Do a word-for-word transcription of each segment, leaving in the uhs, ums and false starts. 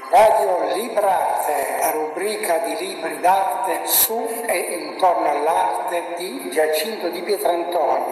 Radio Librarte, la rubrica di libri d'arte su e intorno all'arte di Giacinto di Pietrantonio.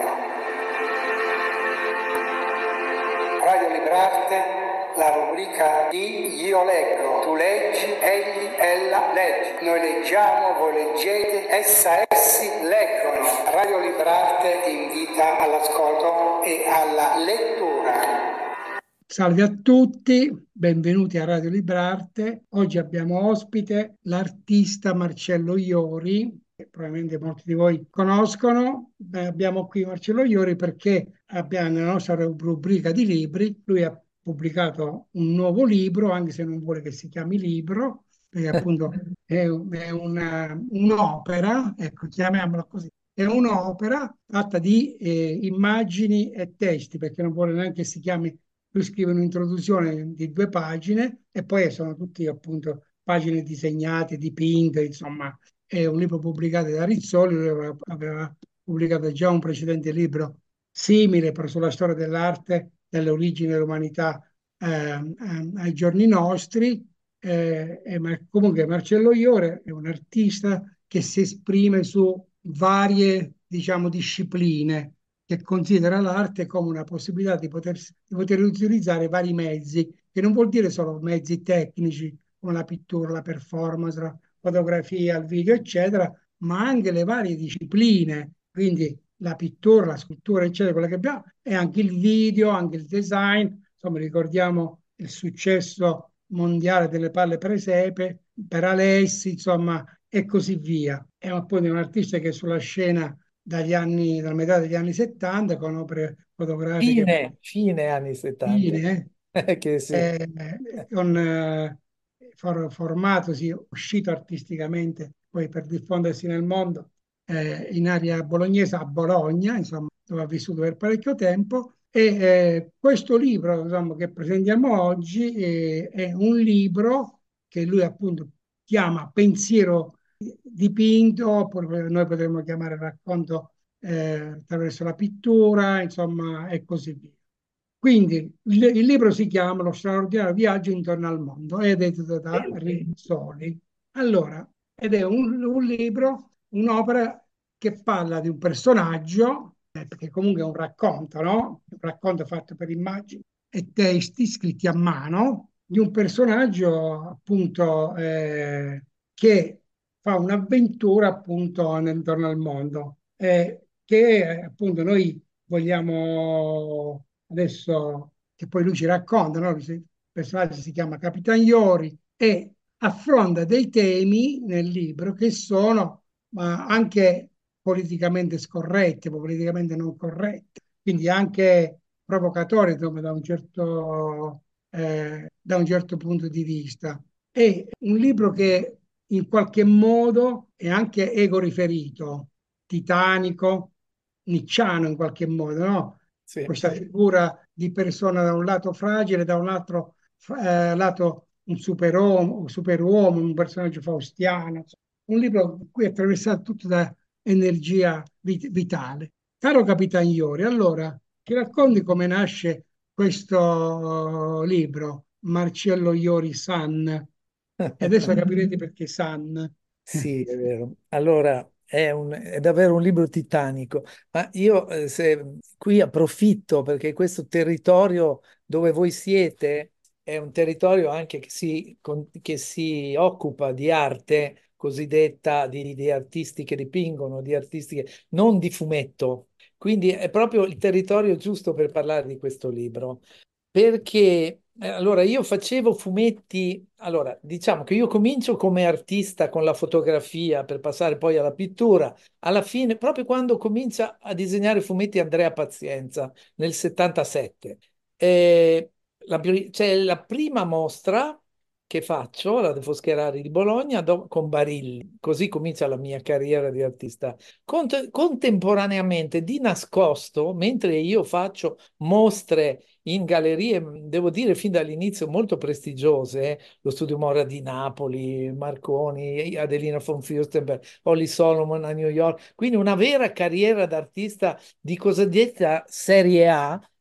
Radio Librarte, la rubrica di Io leggo, tu leggi, egli, ella legge. Noi leggiamo, voi leggete, essa, essi leggono. Radio Librarte ti invita all'ascolto e alla lettura. Salve a tutti, benvenuti a Radio Librarte. Oggi abbiamo ospite l'artista Marcello Iori, che probabilmente molti di voi conoscono. Eh, abbiamo qui Marcello Iori perché abbiamo nella nostra rubrica di libri, lui ha pubblicato un nuovo libro, anche se non vuole che si chiami libro, perché appunto è, è una- un'opera, ecco, chiamiamola così. È un'opera fatta di eh, immagini e testi, perché non vuole neanche che si chiami. Lui scrive un'introduzione di due pagine e poi sono tutti appunto pagine disegnate, dipinte, insomma, è un libro pubblicato da Rizzoli. Lui aveva, aveva pubblicato già un precedente libro simile, però sulla storia dell'arte, dalle origini dell'umanità eh, eh, ai giorni nostri. Eh, e ma- comunque Marcello Iore è un artista che si esprime su varie, diciamo, discipline, che considera l'arte come una possibilità di poter, di poter utilizzare vari mezzi, che non vuol dire solo mezzi tecnici come la pittura, la performance, la fotografia, il video, eccetera, ma anche le varie discipline, quindi la pittura, la scultura, eccetera, quella che abbiamo, e anche il video, anche il design. Insomma, ricordiamo il successo mondiale delle palle presepe per Alessi, insomma, e così via. È appunto un artista che sulla scena dagli anni, dalla metà degli anni settanta, con opere fotografiche Fine, fine anni settanta. fine, Che sì. eh, con eh, for- formatosi, uscito artisticamente poi per diffondersi nel mondo eh, in area bolognese, a Bologna, insomma, dove ha vissuto per parecchio tempo. E eh, questo libro, insomma, che presentiamo oggi eh, è un libro che lui appunto chiama Pensiero dipinto, oppure noi potremmo chiamare racconto eh, attraverso la pittura, insomma, e così via. Quindi il, il libro si chiama Lo straordinario viaggio intorno al mondo ed è edito da Rizzoli. Allora, ed è un, un libro, un'opera che parla di un personaggio, eh, perché comunque è un racconto, no? Un racconto fatto per immagini e testi scritti a mano di un personaggio appunto eh, che fa un'avventura appunto intorno al mondo, eh, che eh, appunto noi vogliamo adesso, che poi lui ci racconta, no? Il personaggio si chiama Capitan Iori e affronta dei temi nel libro che sono ma anche politicamente scorretti, politicamente non corretti, quindi anche provocatori, insomma, da un certo, eh, da un certo punto di vista. È un libro che in qualche modo è anche ego riferito, titanico, nicciano in qualche modo, no? Sì. Questa figura di persona da un lato fragile, da un altro eh, lato un superuomo, un superuomo, un personaggio faustiano. Un libro in cui è attraversato tutto da energia vit- vitale. Caro Capitan Iori, allora ti racconti come nasce questo libro, Marcello Iori San, e adesso capirete perché San. Sì, è vero. Allora, è, un- è davvero un libro titanico, ma io eh, se, qui approfitto perché questo territorio dove voi siete è un territorio anche che si, con- che si occupa di arte cosiddetta, di, di artisti che dipingono, di artisti che, non di fumetto. Quindi è proprio il territorio giusto per parlare di questo libro. Perché eh, allora io facevo fumetti, allora diciamo che io comincio come artista con la fotografia per passare poi alla pittura, alla fine proprio quando comincia a disegnare fumetti Andrea Pazienza nel settantasette. Eh, la, pri- c'è la prima mostra che faccio, la De Foscherari di Bologna, do- con Barilli, così comincia la mia carriera di artista. Cont- contemporaneamente, di nascosto, mentre io faccio mostre in gallerie, devo dire, fin dall'inizio molto prestigiose, eh, lo Studio Mora di Napoli, Marconi, Adelina von Fürstenberg, Holly Solomon a New York, quindi una vera carriera d'artista di cosiddetta serie A,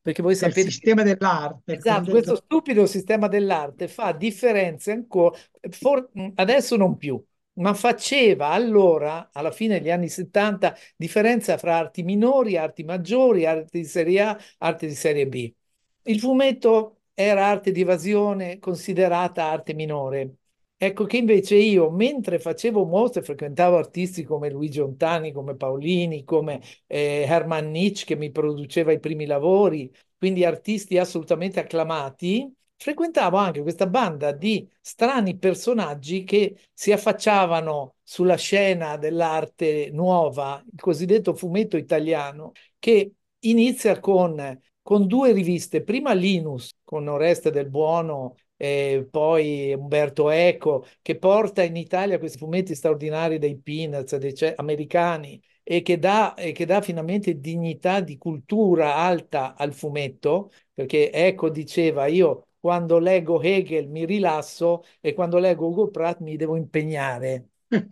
perché voi Del sapete che sistema dell'arte, il esatto, questo cosiddetto. stupido sistema dell'arte fa differenze ancora, for- adesso non più, ma faceva allora, alla fine degli anni settanta, differenza fra arti minori, arti maggiori, arti di serie A, arti di serie B. Il fumetto era arte di evasione considerata arte minore. Ecco che invece io, mentre facevo mostre, frequentavo artisti come Luigi Ontani, come Paolini, come eh, Hermann Nietzsche che mi produceva i primi lavori, quindi artisti assolutamente acclamati, frequentavo anche questa banda di strani personaggi che si affacciavano sulla scena dell'arte nuova, il cosiddetto fumetto italiano, che inizia con, con due riviste, prima Linus con Oreste del Buono e poi Umberto Eco, che porta in Italia questi fumetti straordinari dei Peanuts, dei ce- americani, e che dà, e che dà finalmente dignità di cultura alta al fumetto, perché Eco diceva io quando leggo Hegel mi rilasso e quando leggo Hugo Pratt mi devo impegnare.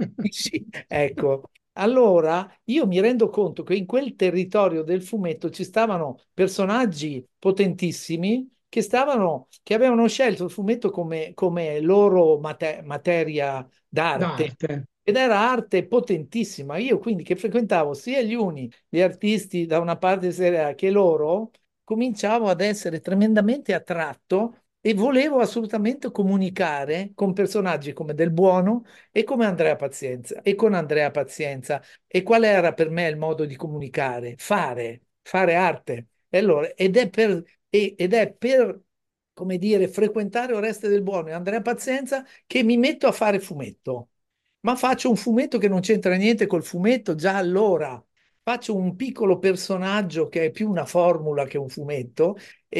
Sì, ecco. Allora, io mi rendo conto che in quel territorio del fumetto ci stavano personaggi potentissimi che stavano, che avevano scelto il fumetto come, come loro mate- materia d'arte. D'arte. Ed era arte potentissima. Io quindi che frequentavo sia gli uni, gli artisti da una parte serie A, che loro, cominciavo ad essere tremendamente attratto e volevo assolutamente comunicare con personaggi come Del Buono e come Andrea Pazienza e con Andrea Pazienza. E qual era per me il modo di comunicare? Fare, fare arte. E allora, ed è per, e- ed è per, come dire, frequentare Oreste Del Buono e Andrea Pazienza che mi metto a fare fumetto. Ma faccio un fumetto che non c'entra niente col fumetto già allora. Faccio un piccolo personaggio che è più una formula che un fumetto,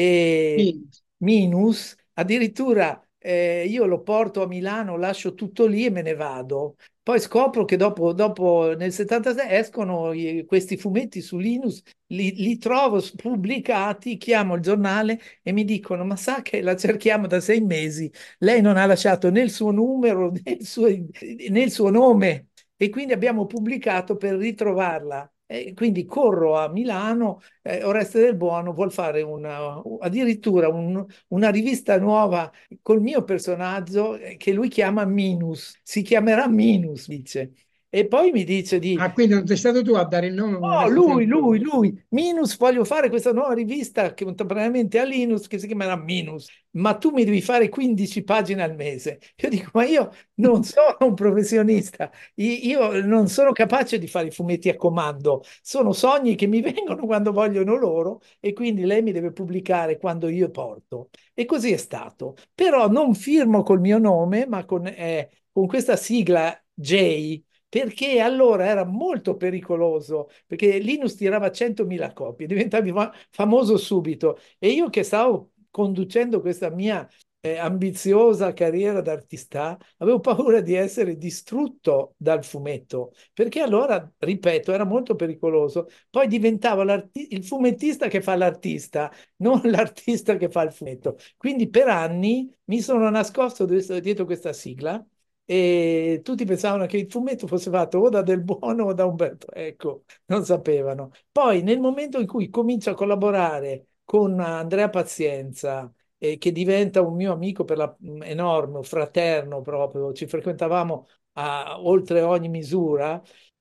e Sì. Minus, addirittura eh, io lo porto a Milano, lascio tutto lì e me ne vado. Poi scopro che dopo, dopo nel settantasei escono i- questi fumetti su Linus, li, li trovo pubblicati, chiamo il giornale e mi dicono: Ma sa che la cerchiamo da sei mesi, lei non ha lasciato né il suo numero né il suo, né il suo nome. E quindi abbiamo pubblicato per ritrovarla. E quindi corro a Milano, eh, Oreste del Buono vuol fare una, addirittura un- una rivista nuova col mio personaggio eh, che lui chiama Minus, si chiamerà Minus, dice. E poi mi dice di Ah, quindi non sei stato tu a dare il nome, ma Oh, adesso sei lui, lui, tu. lui, Minus, voglio fare questa nuova rivista che contemporaneamente a Linus, che si chiamerà Minus, ma tu mi devi fare quindici pagine al mese. Io dico, ma io non sono un professionista, I- io non sono capace di fare i fumetti a comando, sono sogni che mi vengono quando vogliono loro e quindi lei mi deve pubblicare quando io porto. E così è stato. Però non firmo col mio nome, ma con, eh, con questa sigla J, perché allora era molto pericoloso, perché Linus tirava centomila copie, diventavi fa- famoso subito. E io che stavo conducendo questa mia eh, ambiziosa carriera d'artista, avevo paura di essere distrutto dal fumetto, perché allora, ripeto, era molto pericoloso. Poi diventavo l'arti- il fumettista che fa l'artista, non l'artista che fa il fumetto. Quindi per anni mi sono nascosto dietro questa sigla e tutti pensavano che il fumetto fosse fatto o da Del Buono o da Umberto Eco, non sapevano. Poi nel momento in cui comincio a collaborare con Andrea Pazienza, eh, che diventa un mio amico per la, enorme, un fraterno proprio, ci frequentavamo a- oltre ogni misura,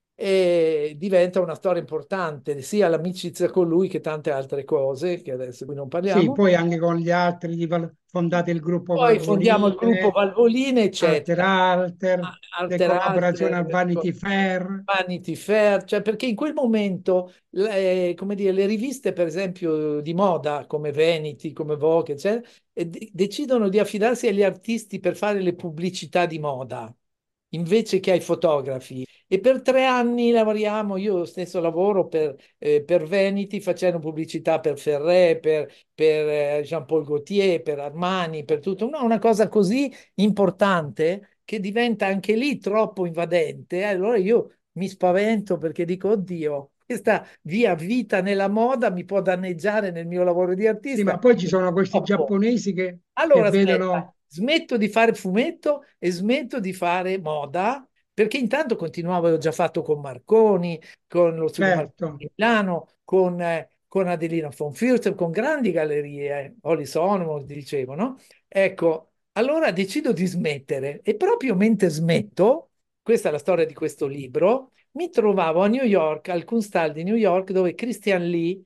e diventa una storia importante, sia l'amicizia con lui che tante altre cose, che adesso qui non Sì, parliamo. poi anche con gli altri di val- fondate il gruppo Poi fondiamo il gruppo Valvoline, Valvoline, Alter eccetera. Alter, le Alter collaborazioni al Alter, Vanity Fair. Vanity Fair, cioè perché in quel momento, le, come dire, le riviste, per esempio, di moda come Vanity, come Vogue, eccetera, eh, de- decidono di affidarsi agli artisti per fare le pubblicità di moda invece che ai fotografi. E per tre anni lavoriamo, io stesso lavoro per, eh, per Vanity facendo pubblicità per Ferré, per, per eh, Jean-Paul Gaultier, per Armani, per tutto. No, una cosa così importante che diventa anche lì troppo invadente. Allora io mi spavento perché dico, oddio, questa via vita nella moda mi può danneggiare nel mio lavoro di Sì, ma artista. poi ci sono questi Troppo. giapponesi che, che Allora aspetta, vedono, smetto di fare fumetto e smetto di fare moda, perché intanto continuavo, avevo già fatto con Marconi, con lo studio Marconi certo, di Milano, con, eh, con Adelina von Fürst, con grandi gallerie, eh, Holly Sonoma, dicevo, no? Ecco, allora decido di smettere e proprio mentre smetto, questa è la storia di questo libro, mi trovavo a New York, al Kunsthal di New York, dove Christian Lee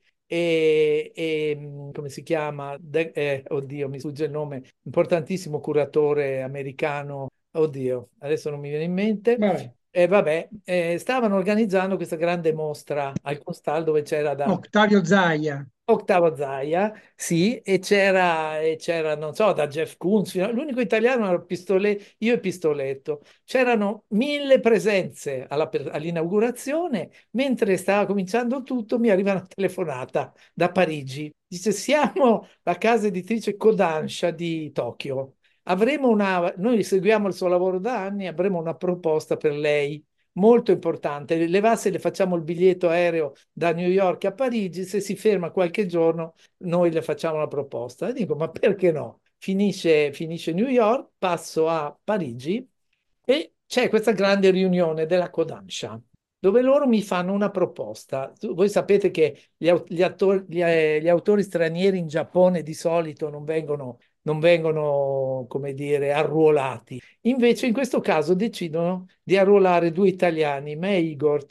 e, e, mh, come si chiama? De- eh, oddio, mi sfugge il nome, importantissimo curatore americano, oddio, adesso non mi viene in mente. Vabbè, E vabbè, eh, stavano organizzando questa grande mostra al Kunsthal dove c'era da Octavio Zaia. Ottavo Zaia, sì, e c'era, e c'era, non so, da Jeff Koons, fino a- l'unico italiano era Pistole, io e Pistoletto. C'erano mille presenze alla per- all'inaugurazione, mentre stava cominciando tutto mi arriva una telefonata da Parigi. Dice, siamo la casa editrice Kodansha di Tokyo. Avremo una, noi seguiamo il suo lavoro da anni, avremo una proposta per lei molto importante. Le va se le facciamo il biglietto aereo da New York a Parigi, se si ferma qualche giorno noi le facciamo la proposta. E dico, ma perché no? Finisce, finisce New York, passo a Parigi e c'è questa grande riunione della Kodansha, dove loro mi fanno una proposta. Tu- Voi sapete che gli, au- gli attori- gli, eh, gli autori stranieri in Giappone di solito non vengono, non vengono, come dire, arruolati. Invece in questo caso decidono di arruolare due italiani, me e Igor.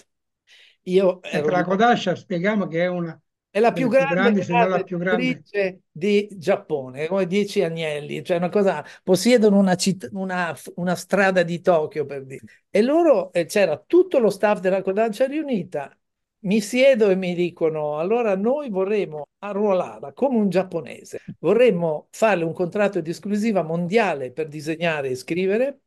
Io Ecco, ero la lì. Kodansha, spieghiamo che è una È la più delle più grande grandi, se non casa la più grande. editrice di Giappone, come dieci agnelli, cioè una cosa, possiedono una, citt- una- una strada di Tokyo per dire. E loro, eh, c'era tutto lo staff della Kodansha riunita, mi siedo e mi dicono, allora noi vorremmo arruolarla come un giapponese, vorremmo farle un contratto di esclusiva mondiale per disegnare e scrivere,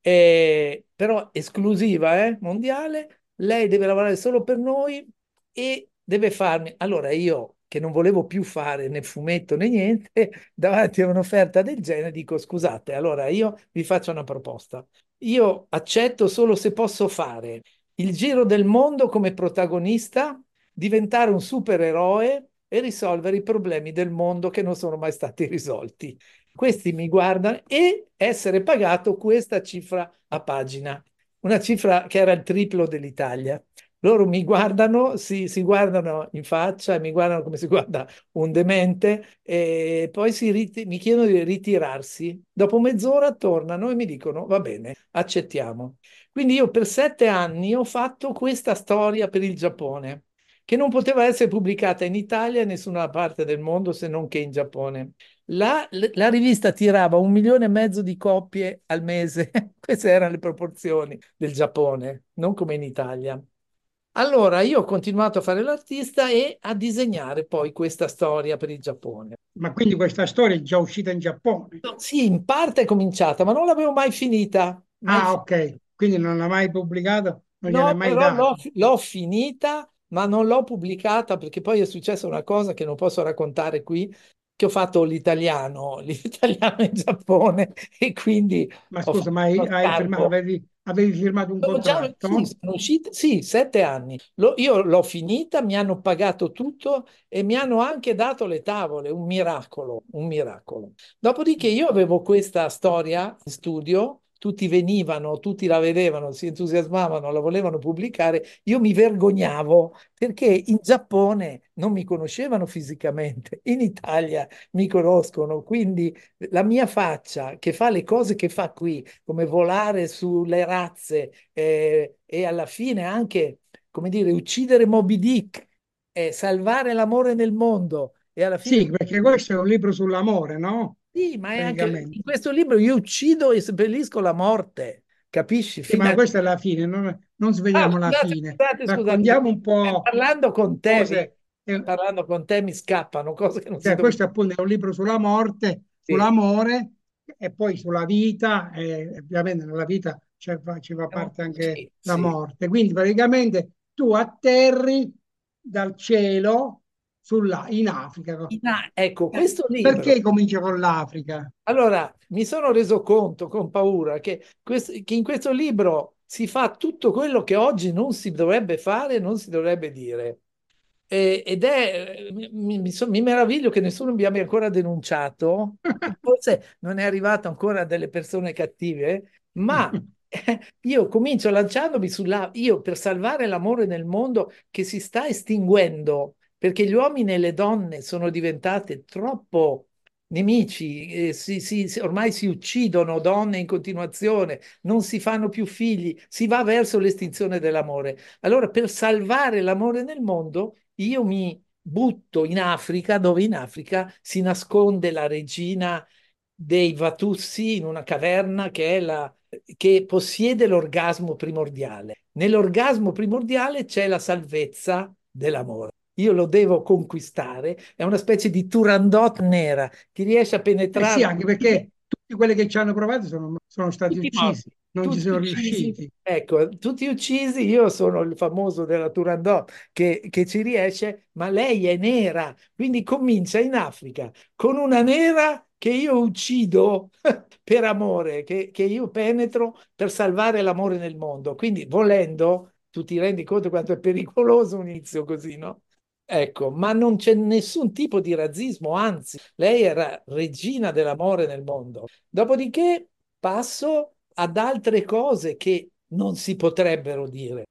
eh, però esclusiva, eh, mondiale, lei deve lavorare solo per noi e deve farmi. Allora io, che non volevo più fare né fumetto né niente, davanti a un'offerta del genere dico, scusate, allora io vi faccio una proposta. Io accetto solo se posso fare il giro del mondo come protagonista, diventare un supereroe e risolvere i problemi del mondo che non sono mai stati risolti. Questi mi guardano e essere pagato questa cifra a pagina, una cifra che era il triplo dell'Italia. Loro mi guardano, si, si guardano in faccia, mi guardano come si guarda un demente e poi si riti- mi chiedono di ritirarsi. Dopo mezz'ora tornano e mi dicono va bene, accettiamo. Quindi io per sette anni ho fatto questa storia per il Giappone, che non poteva essere pubblicata in Italia e in nessuna parte del mondo se non che in Giappone. La, la rivista tirava un milione e mezzo di copie al mese. Queste erano le proporzioni del Giappone, non come in Italia. Allora io ho continuato a fare l'artista e a disegnare poi questa storia per il Giappone. Ma quindi questa storia è già uscita in Giappone. No, sì, in parte è cominciata, ma non l'avevo mai finita. Mai Ah, fi- ok. Quindi non l'ha mai pubblicato, non gliel'hai No, mai però l'ho dato. l'ho finita, ma non l'ho pubblicata perché poi è successa una cosa che non posso raccontare qui, che ho fatto l'italiano, l'italiano in Giappone e quindi Ma ho scusa, fatto ma hai, uno hai firmato, scarto. avevi, avevi firmato un Sono già, sì, contratto? sono uscite, sì, sette anni. Lo- io l'ho finita, mi hanno pagato tutto e mi hanno anche dato le tavole, un miracolo, un miracolo. Dopodiché io avevo questa storia in studio, tutti venivano, tutti la vedevano, si entusiasmavano, la volevano pubblicare, io mi vergognavo perché in Giappone non mi conoscevano fisicamente, in Italia mi conoscono, quindi la mia faccia che fa le cose che fa qui, come volare sulle razze eh, e alla fine anche, come dire, uccidere Moby Dick, eh, salvare l'amore nel mondo e alla fine... Sì, perché questo è un libro sull'amore, no? Sì, ma è anche in Praticamente. questo libro io uccido e seppellisco la morte, capisci? Sì, Fino ma a... questa è la fine, non, non Ah, sveliamo la scusate, fine. scusate, scusate, Raccontiamo perché un po' parlando con te, mi- cose. eh, parlando con te mi scappano cose che non si Cioè, dovrebbero... questo appunto è un libro sulla morte, Sì. sull'amore e poi sulla vita, e ovviamente nella vita ci fa, ci fa No, parte anche sì, la sì. morte. Quindi praticamente tu atterri dal cielo sulla, in Africa. Ah, ecco, Eh, questo libro. perché comincia con l'Africa? Allora, mi sono reso conto con paura che, quest- che in questo libro si fa tutto quello che oggi non si dovrebbe fare, non si dovrebbe dire. E- ed è, mi, mi so- mi meraviglio che nessuno mi abbia ancora denunciato, forse non è arrivato ancora delle persone cattive, ma io comincio lanciandomi sulla, io per salvare l'amore nel mondo che si sta estinguendo, perché gli uomini e le donne sono diventate troppo nemici, eh, si- si- si- ormai si uccidono donne in continuazione, non si fanno più figli, si va verso l'estinzione dell'amore. Allora, per salvare l'amore nel mondo, io mi butto in Africa, dove in Africa si nasconde la regina dei Vatussi in una caverna che è la, che possiede l'orgasmo primordiale. Nell'orgasmo primordiale c'è la salvezza dell'amore. Io lo devo conquistare, è una specie di Turandot nera. Chi riesce a Eh sì, penetrare anche perché tutti quelli che ci hanno provato sono, sono stati tutti morti, uccisi, non ci tutti sono uccisi. riusciti. Ecco, tutti uccisi, io sono il famoso della Turandot che, che ci riesce, ma lei è nera, quindi comincia in Africa con una nera che io uccido per amore, che, che io penetro per salvare l'amore nel mondo. Quindi volendo, tu ti rendi conto quanto è pericoloso un inizio così, no? Ecco, ma non c'è nessun tipo di razzismo, anzi, lei era regina dell'amore nel mondo. Dopodiché passo ad altre cose che non si potrebbero dire.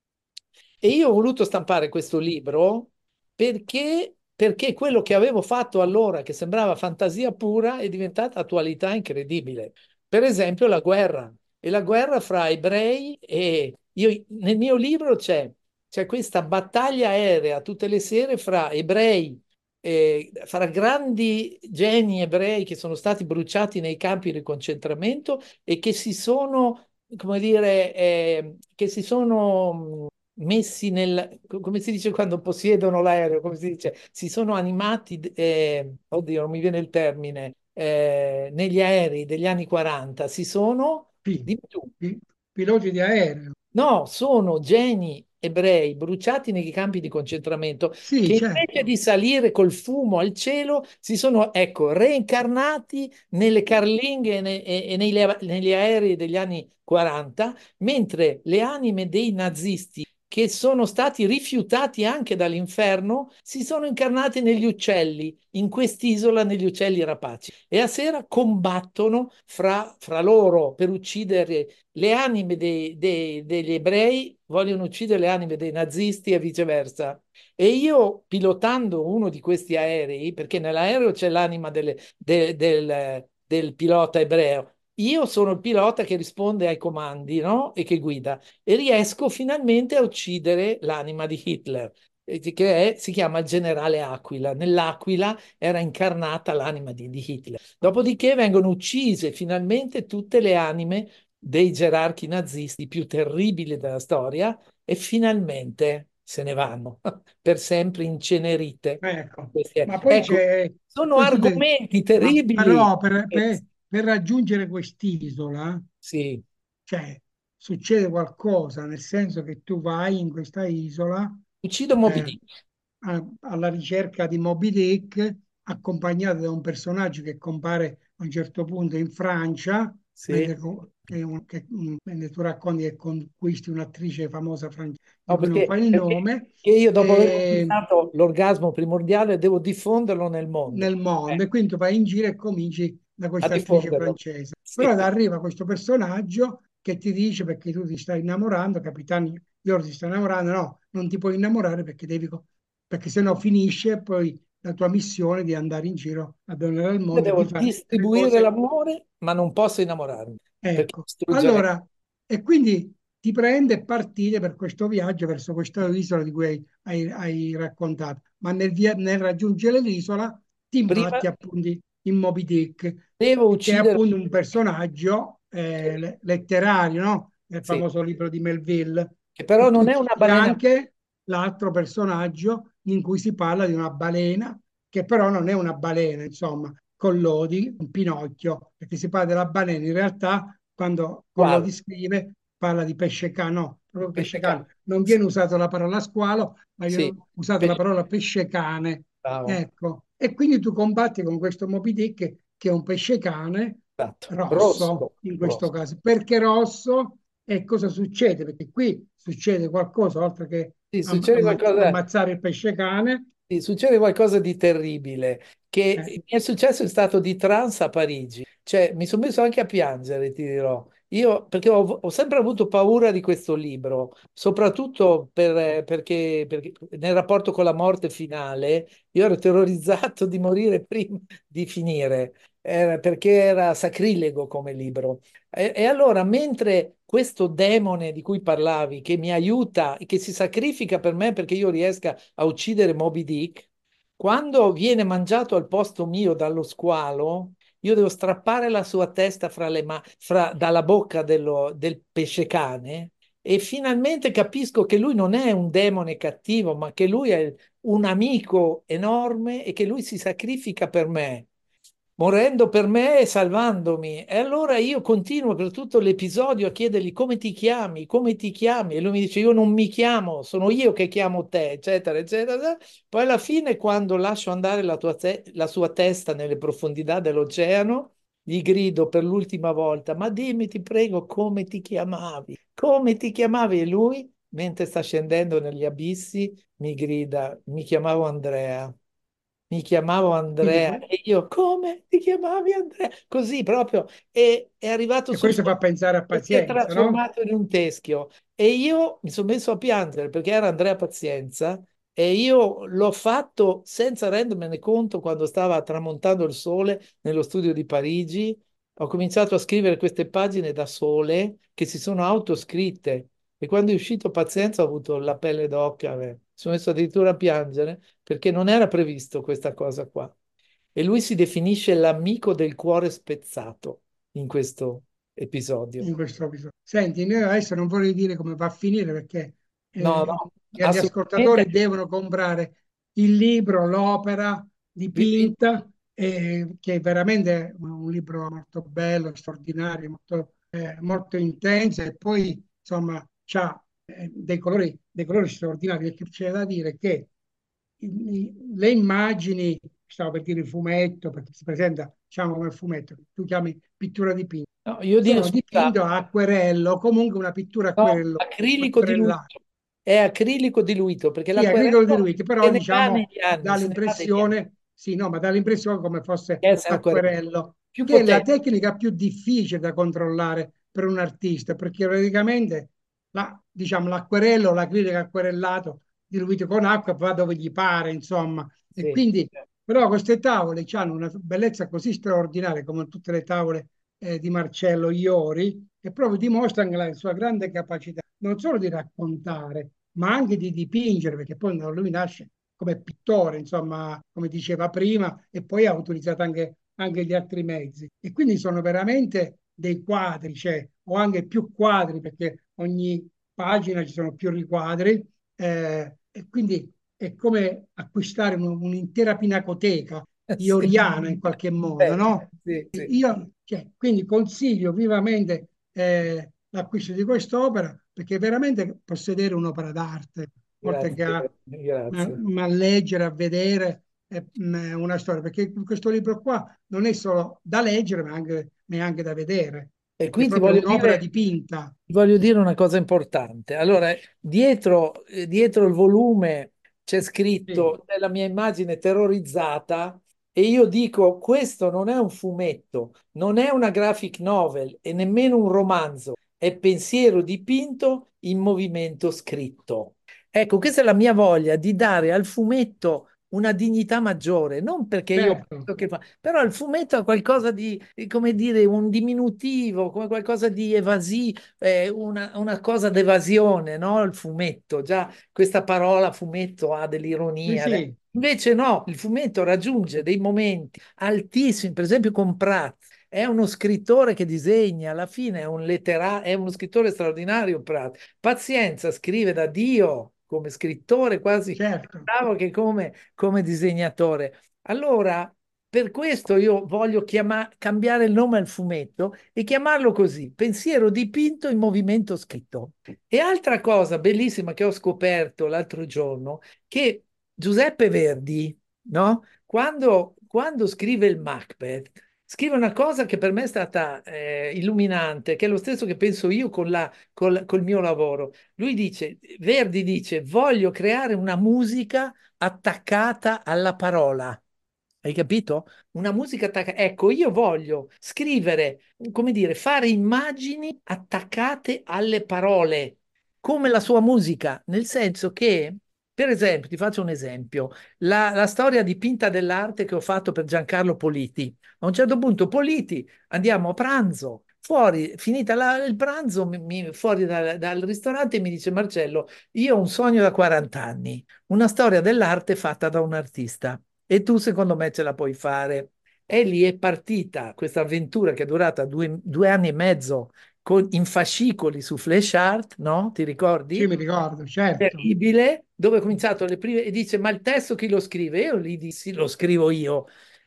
E io ho voluto stampare questo libro perché, perché quello che avevo fatto allora, che sembrava fantasia pura, è diventata attualità incredibile. Per esempio, la guerra. E la guerra fra ebrei e... Io, nel mio libro c'è c'è questa battaglia aerea tutte le sere fra ebrei, eh, fra grandi geni ebrei che sono stati bruciati nei campi di concentramento e che si sono, come dire, eh, che si sono mh, messi nel, co- come si dice quando possiedono l'aereo, come si dice, si sono animati, eh, oddio, non mi viene il termine, eh, negli aerei degli anni quaranta, si sono, Sì, dimmi tu. pi- piloti di aereo. No, sono geni ebrei bruciati nei campi di concentramento Sì, che invece certo. di salire col fumo al cielo si sono, ecco, reincarnati nelle carlinghe e, ne- e- e nei le- negli aerei degli anni quaranta, mentre le anime dei nazisti che sono stati rifiutati anche dall'inferno si sono incarnati negli uccelli, in quest'isola, negli uccelli rapaci. E a sera combattono fra, fra loro per uccidere le anime dei- dei- degli ebrei vogliono uccidere le anime dei nazisti e viceversa. E io, pilotando uno di questi aerei, perché nell'aereo c'è l'anima delle- de- del, del pilota ebreo, io sono il pilota che risponde ai comandi, no? E che guida. E riesco finalmente a uccidere l'anima di Hitler, eh, che è- si chiama il generale Aquila. Nell'Aquila era incarnata l'anima di, di Hitler. Dopodiché vengono uccise finalmente tutte le anime dei gerarchi nazisti più terribili della storia e finalmente se ne vanno per sempre incenerite. Ecco. Queste- Ma poi Ecco, c'è, sono poi tu devi- argomenti ma terribili. però per, Eh, per- per raggiungere quest'isola, Sì, cioè, succede qualcosa, nel senso che tu vai in questa isola uccido Moby eh, Dick. a- alla ricerca di Moby Dick, accompagnato da un personaggio che compare a un certo punto in Francia, Sì. mentre, co- che un- che, mm, mentre tu racconti che conquisti un'attrice famosa francese di No, cui non perché, fai il perché nome, io dopo aver e conquistato l'orgasmo primordiale devo diffonderlo nel mondo. nel mondo Eh, e quindi tu vai in giro e cominci da a questa attrice diffonderlo. francese. Sì. Però arriva questo personaggio che ti dice perché tu ti stai innamorando, capitani, io ti sto innamorando, no, non ti puoi innamorare perché devi, co- perché sennò finisce poi la tua missione di andare in giro a donare al Io mondo e devo di fare le distribuire cose. l'amore, ma non posso innamorarmi, perché Ecco, distruggerei. allora, e quindi ti prende e partire per questo viaggio verso questa isola di cui hai, hai- hai raccontato, ma nel, via- nel raggiungere l'isola ti Prima imbatti appunto in Moby Dick, devo che è uccidere. appunto un personaggio eh, le- letterario, no? Nel Sì, famoso libro di Melville, che però e tu non è una uccidi balena. anche l'altro personaggio in cui si parla di una balena, che però non è una balena, insomma, Collodi, un Pinocchio, perché si parla della balena, in realtà quando Quale? Collodi scrive parla di pesce cane, no, proprio pesce Pesce cane. cane. Non Sì, viene usata la parola squalo, ma sì, viene usata la pesce parola pesce cane. bravo. Ecco, e quindi tu combatti con questo Moby Dick che è un pesce cane Esatto. rosso, Rosso, in questo rosso. caso. Perché rosso? E cosa succede? Perché qui succede qualcosa, oltre che Sì, am- succede ammazz- qualcosa. ammazzare il pesce cane. Sì, succede qualcosa di terribile che eh, mi è successo in stato di trance a Parigi, cioè mi sono messo anche a piangere, ti dirò. io perché ho, ho sempre avuto paura di questo libro, soprattutto per- perché, perché nel rapporto con la morte finale io ero terrorizzato di morire prima di finire, eh, perché era sacrilego come libro. E, e allora, mentre questo demone di cui parlavi, che mi aiuta, che si sacrifica per me perché io riesca a uccidere Moby Dick, quando viene mangiato al posto mio dallo squalo, io devo strappare la sua testa fra le ma- fra- dalla bocca dello- del pesce cane e finalmente capisco che lui non è un demone cattivo, ma che lui è un amico enorme e che lui si sacrifica per me, morendo per me e salvandomi. E allora io continuo per tutto l'episodio a chiedergli come ti chiami, come ti chiami? E lui mi dice io non mi chiamo, sono io che chiamo te, eccetera, eccetera. Poi alla fine, quando lascio andare la, tua te- la sua testa nelle profondità dell'oceano, gli grido per l'ultima volta, ma dimmi, ti prego, come ti chiamavi? Come ti chiamavi? E lui, mentre sta scendendo negli abissi, mi grida, mi chiamavo Andrea. Mi chiamavo Quindi, Andrea que- e io, come ti chiamavi Andrea? Così proprio. E è arrivato e sul questo fa finale pensare a e si è pazienza, no? trasformato in un teschio. E io mi sono messo a piangere perché era Andrea Pazienza e io l'ho fatto senza rendermene conto quando stava tramontando il sole nello studio di Parigi. Ho cominciato a scrivere queste pagine da sole che si sono autoscritte. E quando è uscito Pazienza ho avuto la pelle d'oca, eh. Mi sono messo addirittura a piangere perché non era previsto questa cosa qua. E lui si definisce l'amico del cuore spezzato in questo episodio. In questo episodio. Senti, noi adesso non vorrei dire come va a finire perché No, eh, no, gli assolutamente. ascoltatori devono comprare il libro, l'opera Vi- vi- dipinta, eh, che è veramente un libro molto bello, straordinario, molto, eh, molto intenso e poi insomma ha dei colori, dei colori straordinari perché c'è da dire che i- le immagini, stavo per dire il fumetto, perché si presenta diciamo come fumetto, che tu chiami pittura dipinta, no, io dico, sono scusa, dipinte a acquerello, comunque una pittura no, acquerello, acrilico acquerellata. diluito. È acrilico diluito perché Sì, agricolo di l'acquerello lui, che però se ne va diciamo negli anni, dà se ne va negli anni. l'impressione, sì, no, ma dà l'impressione come fosse Che essere acquerello. acquerello, Più che è la potente. tecnica più difficile da controllare per un artista, perché praticamente la, diciamo, l'acquerello, l'acrilico acquerellato diluito con acqua va dove gli pare, insomma, e Sì. quindi però queste tavole hanno una bellezza così straordinaria come tutte le tavole eh, di Marcello Iori, che proprio dimostrano la sua grande capacità non solo di raccontare, ma anche di dipingere, perché poi lui nasce come pittore, insomma, come diceva prima, e poi ha utilizzato anche, anche gli altri mezzi. E quindi sono veramente dei quadri, cioè, o anche più quadri, perché ogni pagina ci sono più riquadri, eh, e quindi è come acquistare un- un'intera pinacoteca Sì. ioriana in qualche modo, Beh, no? sì, sì. Io, cioè, quindi consiglio vivamente eh, l'acquisto di quest'opera perché veramente possedere un'opera d'arte, oltre che a, Grazie, ma, grazie. ma a leggere, a vedere eh, mh, una storia, perché questo libro qua non è solo da leggere, ma anche, ma è anche da vedere, E perché è qui ti proprio voglio un'opera dire, dipinta. ti voglio dire una cosa importante. Allora, dietro, eh, dietro il volume c'è Sì, scritto, c'è la mia immagine terrorizzata e io dico, questo non è un fumetto, non è una graphic novel e nemmeno un romanzo, è pensiero dipinto in movimento scritto. Ecco, questa è la mia voglia di dare al fumetto una dignità maggiore, non perché io certo, penso che fa, però il fumetto ha qualcosa di, di, come dire, un diminutivo, come qualcosa di evasivo, eh, una, una cosa d'evasione, no? Il fumetto, già questa parola fumetto ha sì, dell'ironia. sì, Invece no, il fumetto raggiunge dei momenti altissimi, per esempio con Pratt. È uno scrittore che disegna, alla fine è un letterario, è uno scrittore straordinario, Pratt. Pazienza, scrive da Dio come scrittore, quasi certo. bravo che come, come disegnatore. Allora, per questo io voglio chiama- cambiare il nome al fumetto e chiamarlo così, pensiero dipinto in movimento scritto. E altra cosa bellissima che ho scoperto l'altro giorno, che Giuseppe Verdi, no? Quando, quando scrive il Macbeth, scrive una cosa che per me è stata eh, illuminante, che è lo stesso che penso io con la, col, col mio lavoro. Lui dice, Verdi dice, voglio creare una musica attaccata alla parola. Hai capito? Una musica attaccata. Ecco, io voglio scrivere, come dire, fare immagini attaccate alle parole, come la sua musica, nel senso che, per esempio, ti faccio un esempio, la, la storia dipinta dell'arte che ho fatto per Giancarlo Politi. A un certo punto, Politi, andiamo a pranzo. Fuori, finita la- il pranzo, mi- mi- fuori dal, dal ristorante mi dice Marcello, io ho un sogno da quaranta anni, una storia dell'arte fatta da un artista e tu secondo me ce la puoi fare. E lì è partita questa avventura che è durata due, due anni e mezzo con, in fascicoli su Flash Art, no? Ti Sì, ricordi? mi ricordo, certo. Terribile, dove ho cominciato le prime e dice: Ma il testo chi lo scrive? Io gli dissi: Lo scrivo io.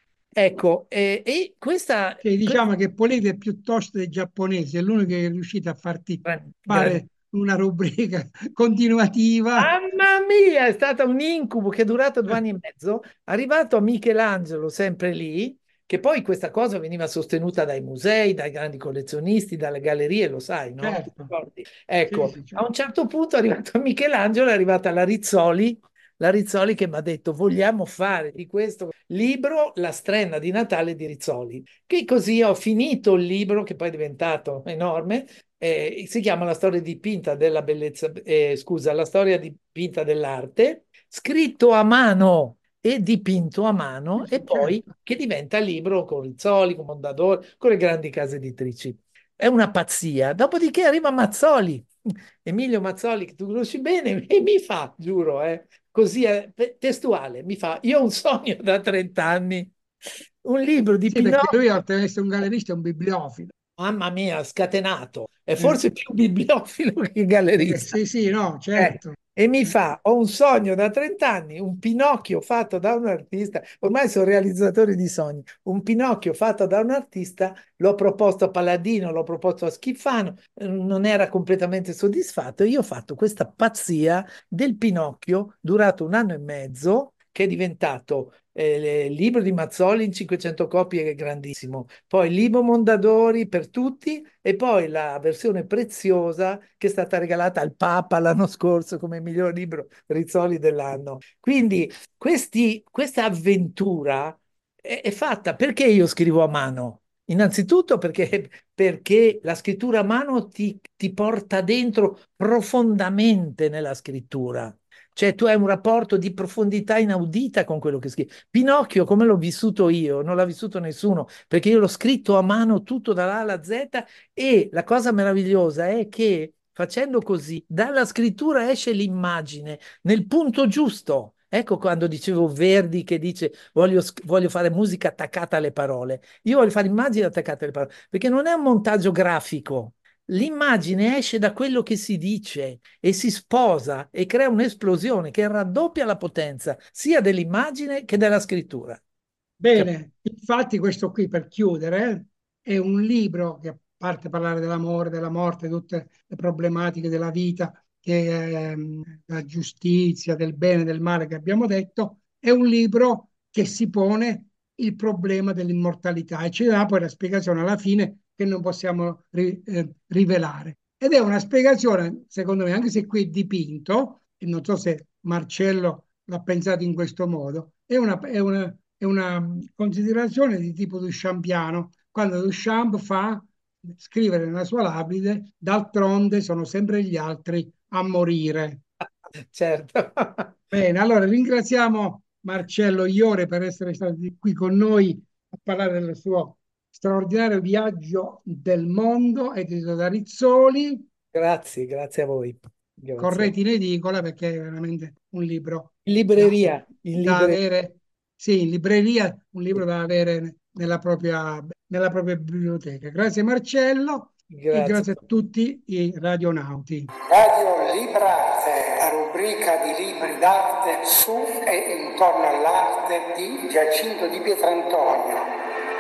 Ecco, e, e questa, Sì, questa diciamo che Polito è piuttosto dei giapponesi, è l'unico che è riuscito a farti gran- gran- fare una rubrica continuativa. Mamma mia, è stato un incubo che è durato due anni e mezzo, arrivato a Michelangelo, sempre lì, che poi questa cosa veniva sostenuta dai musei, dai grandi collezionisti, dalle gallerie, lo sai, no? Ti Certo, ricordi? sì, Ecco, sì, a certo. un certo punto è arrivato a Michelangelo, è arrivata la Rizzoli, la Rizzoli che mi ha detto vogliamo fare di questo libro la strenna di Natale di Rizzoli, che così ho finito il libro, che poi è diventato enorme, eh, si chiama La storia dipinta della bellezza, eh, scusa, La storia dipinta dell'arte, scritto a mano e dipinto a Sì, mano e sì, poi certo. che diventa libro con Rizzoli, con Mondadori, con le grandi case editrici. È una pazzia. Dopodiché arriva Mazzoli, Emilio Mazzoli, che tu conosci bene, e mi fa, giuro, eh, così è testuale, mi fa, io ho un sogno da trenta anni, un libro di Sì, perché lui, Pinocchio. oltre ad essere un gallerista, è un bibliofilo. Mamma mia, scatenato. È Eh, forse più bibliofilo che eh, gallerista. sì, sì, no, Eh, certo. e mi fa, ho un sogno da trenta anni, un Pinocchio fatto da un artista, ormai sono realizzatori di sogni, un Pinocchio fatto da un artista, l'ho proposto a Palladino, l'ho proposto a Schifano, eh, non era completamente soddisfatto, io ho fatto questa pazzia del Pinocchio durato un anno e mezzo, che è diventato eh, il libro di Mazzoli in cinquecento copie, che è grandissimo, poi Libro Mondadori per tutti e poi la versione preziosa che è stata regalata al Papa l'anno scorso come miglior libro Rizzoli dell'anno. Quindi questi, questa avventura è, è fatta perché io scrivo a mano. Innanzitutto perché, perché la scrittura a mano ti, ti porta dentro profondamente nella scrittura. Cioè tu hai un rapporto di profondità inaudita con quello che scrivi. Pinocchio, come l'ho vissuto io, non l'ha vissuto nessuno, perché io l'ho scritto a mano tutto dall'A alla Z e la cosa meravigliosa è che facendo così, dalla scrittura esce l'immagine nel punto giusto. Ecco quando dicevo Verdi che dice voglio, sc- voglio fare musica attaccata alle parole. Io voglio fare immagini attaccate alle parole, perché non è un montaggio grafico. L'immagine esce da quello che si dice e si sposa e crea un'esplosione che raddoppia la potenza sia dell'immagine che della scrittura. Cap- Bene, infatti questo qui per chiudere è un libro che a parte parlare dell'amore, della morte, tutte le problematiche della vita, che, ehm, la giustizia, del bene, del male che abbiamo detto, è un libro che si pone il problema dell'immortalità e ci dà poi la spiegazione alla fine che non possiamo ri- eh, rivelare. Ed è una spiegazione, secondo me, anche se qui è dipinto, e non so se Marcello l'ha pensato in questo modo, è una, è una è una considerazione di tipo duchampiano, quando Duchamp fa scrivere nella sua lapide, d'altronde sono sempre gli altri a morire. Certo. Bene, allora ringraziamo Marcello Iore per essere stato qui con noi a parlare del suo straordinario viaggio del mondo, edito da Rizzoli, Grazie, grazie a voi. Grazie. corretti in edicola perché è veramente un libro In da, libreria, in da libreria. avere, sì, in libreria, un libro da avere nella propria, nella propria biblioteca. Grazie Marcello e Grazie. grazie a tutti i radionauti. Radio Librarte, la rubrica di libri d'arte su e intorno all'arte di Giacinto di Pietrantonio.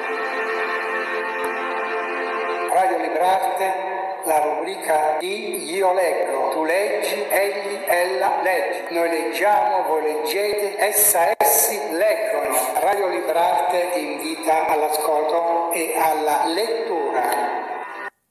Radio Librarte, la rubrica di Io leggo, tu leggi, egli, ella legge. Noi leggiamo, voi leggete, essa, essi leggono. Radio Librarte ti invita all'ascolto e alla lettura.